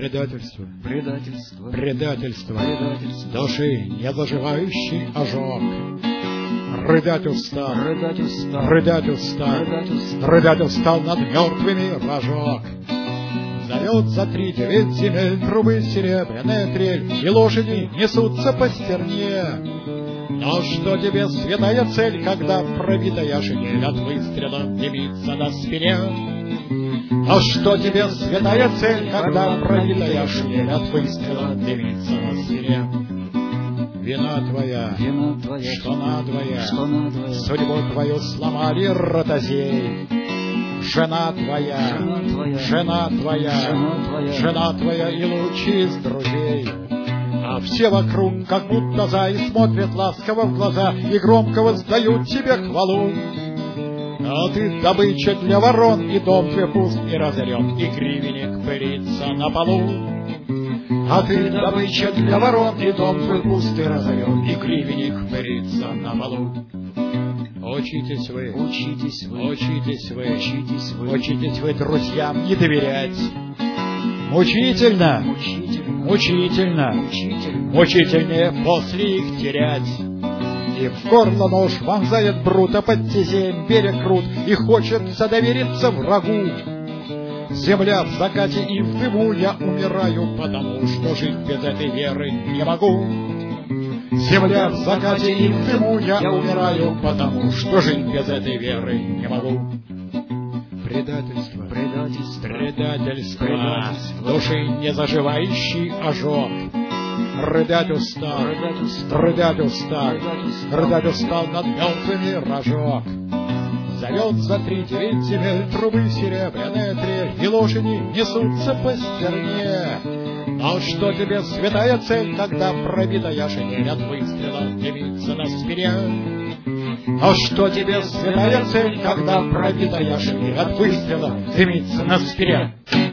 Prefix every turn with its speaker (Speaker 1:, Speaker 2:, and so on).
Speaker 1: Предательство,
Speaker 2: предательство,
Speaker 1: предательство,
Speaker 2: предательство,
Speaker 1: души незаживающий ожог. Рыдать устал,
Speaker 2: рыдать устал,
Speaker 1: рыдать устал,
Speaker 2: рыдать устал,
Speaker 1: рыдать устал над мертвыми рожок. Зовет за 3-9 земель трубы серебряная трель, и лошади несутся по стерне. Но что тебе святая цель, когда пробитая шинель от выстрела дымится на спине? Но что тебе святая цель, когда пробитая шинель от выстрела дымится на спине? Вина твоя, что надвоя, судьбу твою сломали ротозей. Жена твоя, жена твоя, жена твоя и лучи из друзей. А все вокруг, как будто зай, смотрят ласково в глаза и громко воздают тебе хвалу. А ты добыча для ворон, и дом твой пуст и разорен, и гривенник пылится на полу. А ты добыча для ворон, и дом твой пуст и разорен, и гривенник пылится на полу. Учитесь вы,
Speaker 2: учитесь вы,
Speaker 1: учитесь вы,
Speaker 2: учитесь вы,
Speaker 1: учитесь вы друзьям не доверять. Мучительно,
Speaker 2: мучительно,
Speaker 1: мучительно,
Speaker 2: мучительно,
Speaker 1: мучительнее после их терять. И в горло нож вонзает Брут, а под тезеем берег крут, и хочется довериться врагу. Земля в закате и в дыму, я умираю, потому что жить без этой веры не могу. Земля в закате и в дыму, я умираю, потому что жить без этой веры не могу. Предательство,
Speaker 2: предательство,
Speaker 1: предательство,
Speaker 2: предательство,
Speaker 1: души незаживающий ожог. Рыдать устал,
Speaker 2: рыдать устал,
Speaker 1: рыдать устал,
Speaker 2: рыдать устал,
Speaker 1: рыдать устал над мертвыми рожок. Зовет за 3-9 земель трубы серебряная трель, и лошади несутся по стерне. Но что тебе святая цель, когда пробитая шинель от выстрела дымится на спине? Но что тебе святая цель, когда пробитая шинель от выстрела дымится на спине?